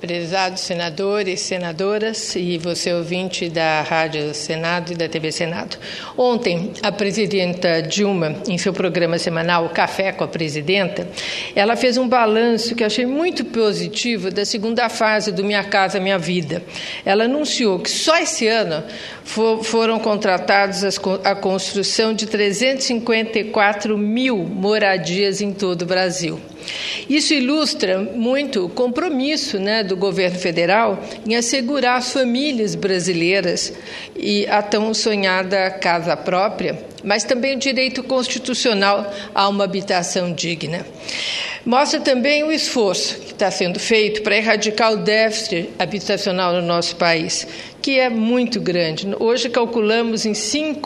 Prezados senadores, senadoras e você ouvinte da Rádio Senado e da TV Senado. Ontem, a presidenta Dilma, em seu programa semanal Café com a Presidenta, ela fez um balanço que eu achei muito positivo da segunda fase do Minha Casa Minha Vida. Ela anunciou que só esse ano foram contratados a construção de 354 mil moradias em todo o Brasil. Isso ilustra muito o compromisso, do governo federal em assegurar às famílias brasileiras e a tão sonhada casa própria, mas também o direito constitucional a uma habitação digna. Mostra também o esforço que está sendo feito para erradicar o déficit habitacional no nosso país, que é muito grande. Hoje calculamos em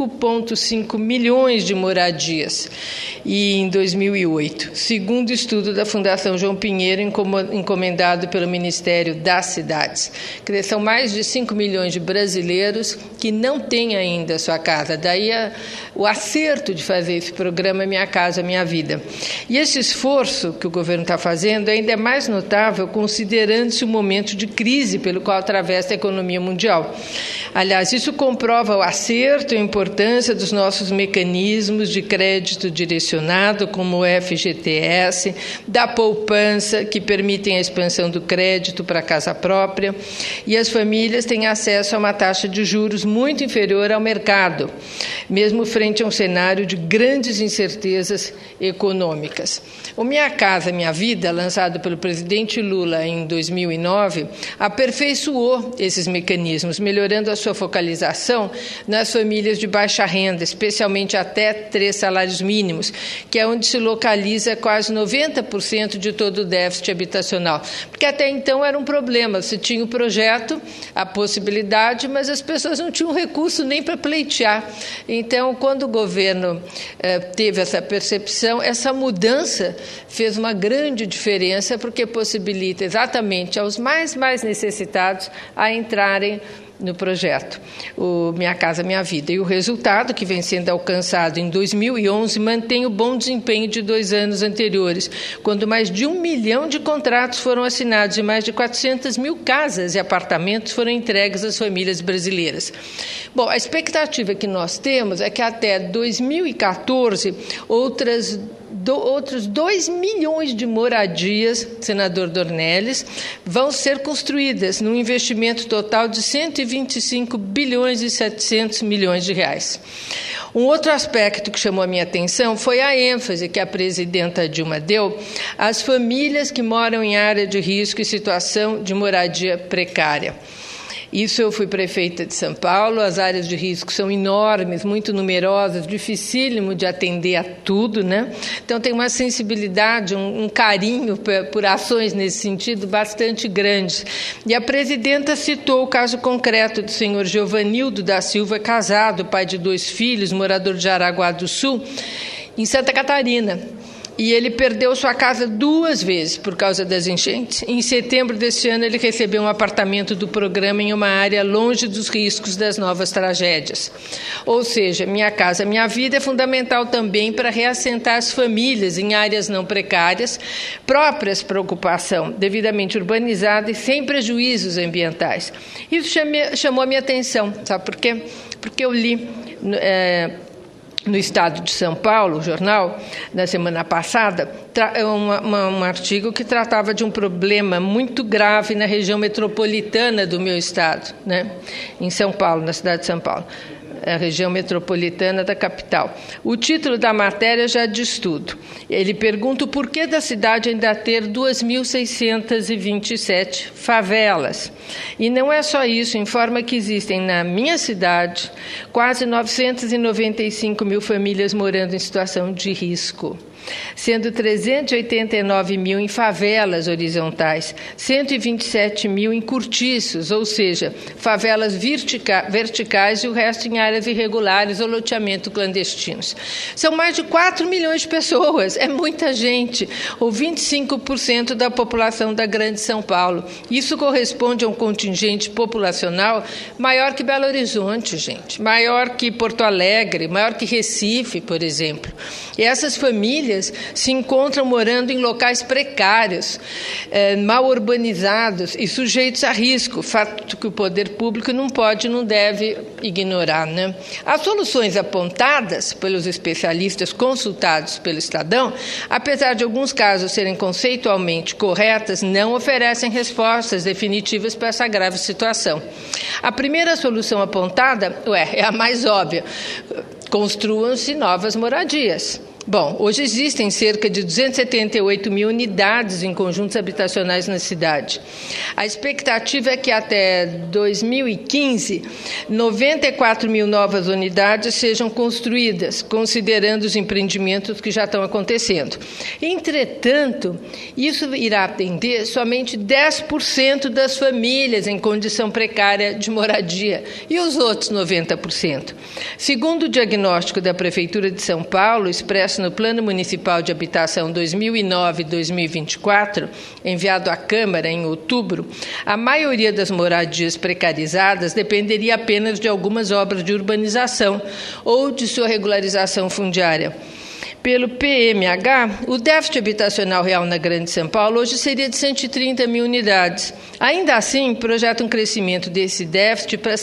5,5 milhões de moradias e em 2008, segundo estudo da Fundação João Pinheiro, encomendado pelo Ministério das Cidades. São mais de 5 milhões de brasileiros que não têm ainda a sua casa. Daí o acerto de fazer esse programa Minha Casa Minha Vida. E esse esforço que o governo está fazendo ainda é mais notável considerando-se o momento de crise pelo qual atravessa a economia mundial. Aliás, isso comprova o acerto e a importância dos nossos mecanismos de crédito direcionado, como o FGTS, da poupança, que permitem a expansão do crédito para a casa própria, e as famílias têm acesso a uma taxa de juros muito inferior ao mercado, mesmo frente a um cenário de grandes incertezas econômicas. O Minha Casa Minha Vida, lançado pelo presidente Lula em 2009, aperfeiçoou esses mecanismos, melhorando a sua focalização nas famílias de baixa renda, especialmente até 3 salários mínimos, que é onde se localiza quase 90% de todo o déficit habitacional. Porque até então era um problema, você tinha o projeto, a possibilidade, mas as pessoas não tinham recurso nem para pleitear. Então, quando o governo teve essa percepção, essa mudança fez uma grande diferença, porque possibilita exatamente aos mais necessitados a entrarem no projeto, o Minha Casa Minha Vida. E o resultado, que vem sendo alcançado em 2011, mantém o bom desempenho de 2 anos anteriores, quando mais de 1 milhão de contratos foram assinados e mais de 400 mil casas e apartamentos foram entregues às famílias brasileiras. Bom, a expectativa que nós temos é que até 2014 outros 2 milhões de moradias, senador Dornelles, vão ser construídas num investimento total de 125 bilhões e 700 milhões de reais. Um outro aspecto que chamou a minha atenção foi a ênfase que a presidenta Dilma deu às famílias que moram em área de risco e situação de moradia precária. Isso, eu fui prefeita de São Paulo, as áreas de risco são enormes, muito numerosas, dificílimo de atender a tudo, Então tem uma sensibilidade, um carinho por ações nesse sentido bastante grande. E a presidenta citou o caso concreto do senhor Giovanildo da Silva, casado, pai de 2 filhos, morador de Jaraguá do Sul, em Santa Catarina. E ele perdeu sua casa 2 vezes por causa das enchentes. Em setembro deste ano, ele recebeu um apartamento do programa em uma área longe dos riscos das novas tragédias. Ou seja, Minha Casa Minha Vida é fundamental também para reassentar as famílias em áreas não precárias, próprias para ocupação, devidamente urbanizada e sem prejuízos ambientais. Isso chamou a minha atenção, sabe por quê? Porque eu li no Estado de São Paulo, o jornal, na semana passada, um artigo que tratava de um problema muito grave na região metropolitana do meu estado, em São Paulo, na cidade de São Paulo, a região metropolitana da capital. O título da matéria já diz tudo. Ele pergunta o porquê da cidade ainda ter 2.627 favelas. E não é só isso, informa que existem na minha cidade quase 995 mil famílias morando em situação de risco, sendo 389 mil em favelas horizontais, 127 mil em cortiços, ou seja, favelas verticais e o resto em áreas irregulares ou loteamento clandestinos. São mais de 4 milhões de pessoas, é muita gente, ou 25% da população da Grande São Paulo. Isso corresponde a um contingente populacional maior que Belo Horizonte, gente, maior que Porto Alegre, maior que Recife, por exemplo. E essas famílias famílias se encontram morando em locais precários, mal urbanizados e sujeitos a risco, fato que o poder público não pode e não deve ignorar, né? As soluções apontadas pelos especialistas consultados pelo Estadão, apesar de alguns casos serem conceitualmente corretas, não oferecem respostas definitivas para essa grave situação. A primeira solução apontada, é a mais óbvia: construam-se novas moradias. Bom, hoje existem cerca de 278 mil unidades em conjuntos habitacionais na cidade. A expectativa é que até 2015, 94 mil novas unidades sejam construídas, considerando os empreendimentos que já estão acontecendo. Entretanto, isso irá atender somente 10% das famílias em condição precária de moradia e os outros 90%. Segundo o diagnóstico da Prefeitura de São Paulo, expresso no Plano Municipal de Habitação 2009-2024, enviado à Câmara em outubro, a maioria das moradias precarizadas dependeria apenas de algumas obras de urbanização ou de sua regularização fundiária. Pelo PMH, o déficit habitacional real na Grande São Paulo hoje seria de 130 mil unidades. Ainda assim, projeta um crescimento desse déficit para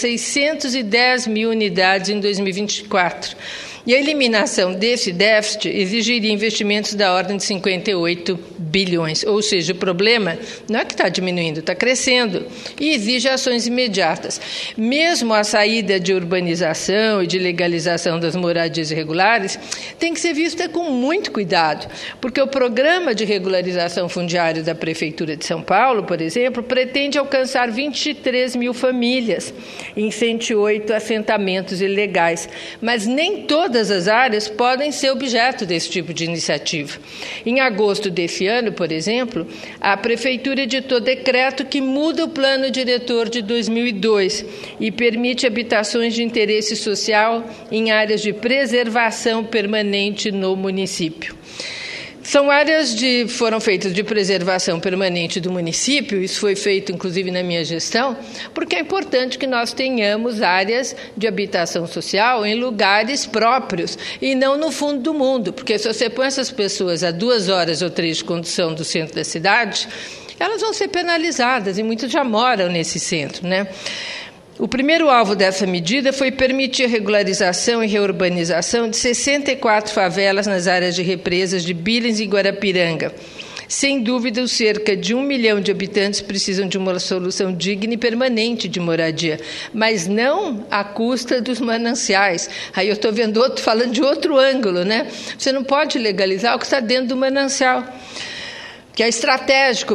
610 mil unidades em 2024. E a eliminação desse déficit exigiria investimentos da ordem de 58 bilhões. Ou seja, o problema não é que está diminuindo, está crescendo e exige ações imediatas. Mesmo a saída de urbanização e de legalização das moradias irregulares tem que ser vista com muito cuidado, porque o programa de regularização fundiária da Prefeitura de São Paulo, por exemplo, pretende alcançar 23 mil famílias em 108 assentamentos ilegais, mas nem todas as áreas podem ser objeto desse tipo de iniciativa. Em agosto desse ano, por exemplo, a Prefeitura editou decreto que muda o plano diretor de 2002 e permite habitações de interesse social em áreas de preservação permanente no município. São áreas foram feitas de preservação permanente do município, isso foi feito inclusive na minha gestão, porque é importante que nós tenhamos áreas de habitação social em lugares próprios e não no fundo do mundo, porque se você põe essas pessoas a 2 horas ou 3 de condução do centro da cidade, elas vão ser penalizadas e muitos já moram nesse centro, né? O primeiro alvo dessa medida foi permitir a regularização e reurbanização de 64 favelas nas áreas de represas de Billings e Guarapiranga. Sem dúvida, os cerca de 1 milhão de habitantes precisam de uma solução digna e permanente de moradia, mas não à custa dos mananciais. Aí eu estou falando de outro ângulo, né? Você não pode legalizar o que está dentro do manancial, que é estratégico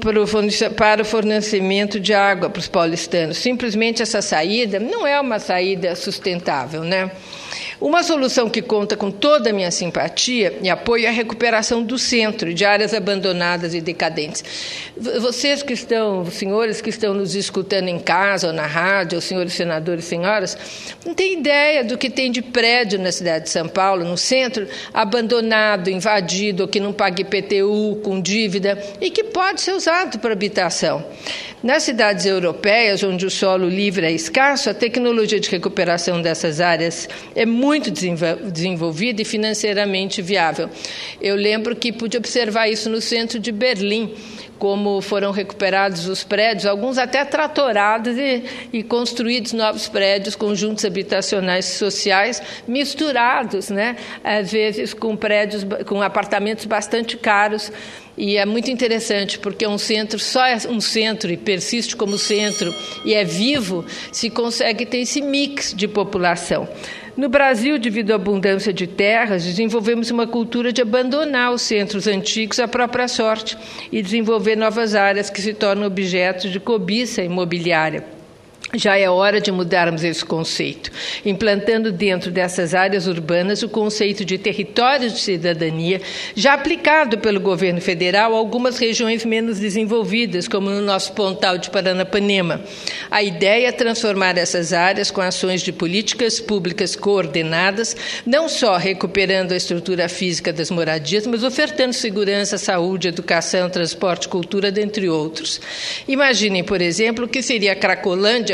para o fornecimento de água para os paulistanos. Simplesmente essa saída não é uma saída sustentável, né? Uma solução que conta com toda a minha simpatia e apoio é a recuperação do centro, de áreas abandonadas e decadentes. Vocês que estão, os senhores que estão nos escutando em casa ou na rádio, os senhores senadores e senhoras, não têm ideia do que tem de prédio na cidade de São Paulo, no centro, abandonado, invadido, ou que não paga IPTU, com dívida, e que pode ser usado para habitação. Nas cidades europeias, onde o solo livre é escasso, a tecnologia de recuperação dessas áreas é muito desenvolvida e financeiramente viável. Eu lembro que pude observar isso no centro de Berlim, como foram recuperados os prédios, alguns até tratorados e construídos novos prédios, conjuntos habitacionais sociais misturados, né? Às vezes com apartamentos bastante caros. E é muito interessante, porque um centro só é um centro e persiste como centro e é vivo, se consegue ter esse mix de população. No Brasil, devido à abundância de terras, desenvolvemos uma cultura de abandonar os centros antigos à própria sorte e desenvolver novas áreas que se tornam objetos de cobiça imobiliária. Já é hora de mudarmos esse conceito, implantando dentro dessas áreas urbanas o conceito de territórios de cidadania, já aplicado pelo governo federal a algumas regiões menos desenvolvidas, como no nosso Pontal de Paranapanema. A ideia é transformar essas áreas com ações de políticas públicas coordenadas, não só recuperando a estrutura física das moradias, mas ofertando segurança, saúde, educação, transporte, cultura, dentre outros. Imaginem, por exemplo, o que seria a Cracolândia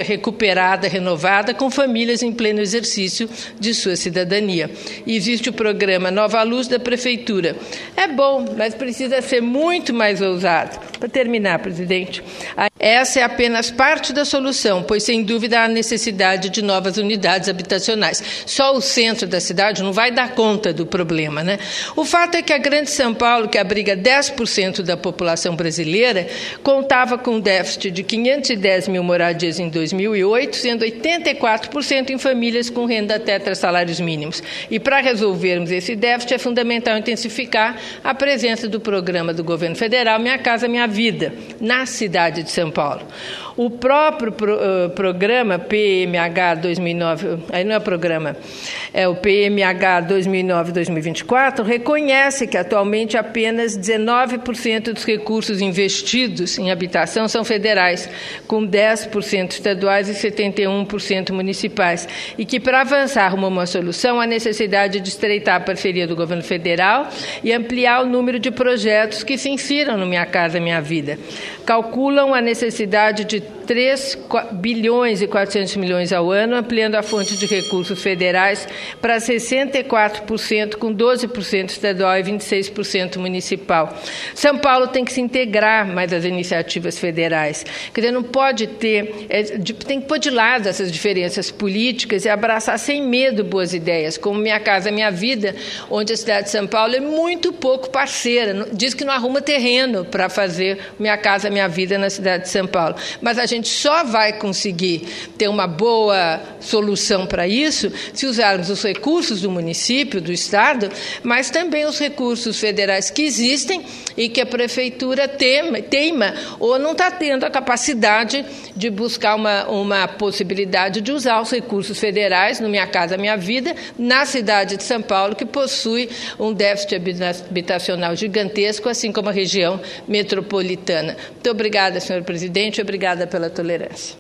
recuperada, renovada, com famílias em pleno exercício de sua cidadania. E existe o programa Nova Luz da Prefeitura. É bom, mas precisa ser muito mais ousado. Para terminar, presidente, essa é apenas parte da solução, pois, sem dúvida, há necessidade de novas unidades habitacionais. Só o centro da cidade não vai dar conta do problema, né? O fato é que a Grande São Paulo, que abriga 10% da população brasileira, contava com um déficit de 510 mil moradias em 2008, sendo 84% em famílias com renda até 3 salários mínimos. E para resolvermos esse déficit, é fundamental intensificar a presença do programa do governo federal Minha Casa Minha Vida, na cidade de São Paulo. O próprio programa PMH 2009, aí não é programa, é o PMH 2009-2024, reconhece que atualmente apenas 19% dos recursos investidos em habitação são federais, com 10% estaduais e 71% municipais, e que para avançar rumo a uma solução há necessidade de estreitar a parceria do governo federal e ampliar o número de projetos que se insiram no Minha Casa Minha Vida. Calculam a necessidade de 3 bilhões e 400 milhões ao ano, ampliando a fonte de recursos federais para 64%, com 12% estadual e 26% municipal. São Paulo tem que se integrar mais às iniciativas federais. Quer dizer, não pode ter, tem que pôr de lado essas diferenças políticas e abraçar sem medo boas ideias, como Minha Casa Minha Vida, onde a cidade de São Paulo é muito pouco parceira, diz que não arruma terreno para fazer Minha Casa Minha Vida na cidade de São Paulo. Mas a gente só vai conseguir ter uma boa solução para isso se usarmos os recursos do município, do Estado, mas também os recursos federais que existem e que a Prefeitura teima ou não está tendo a capacidade de buscar uma possibilidade de usar os recursos federais no Minha Casa Minha Vida, na cidade de São Paulo, que possui um déficit habitacional gigantesco, assim como a região metropolitana. Muito obrigada, senhor presidente, obrigada pela tolerância.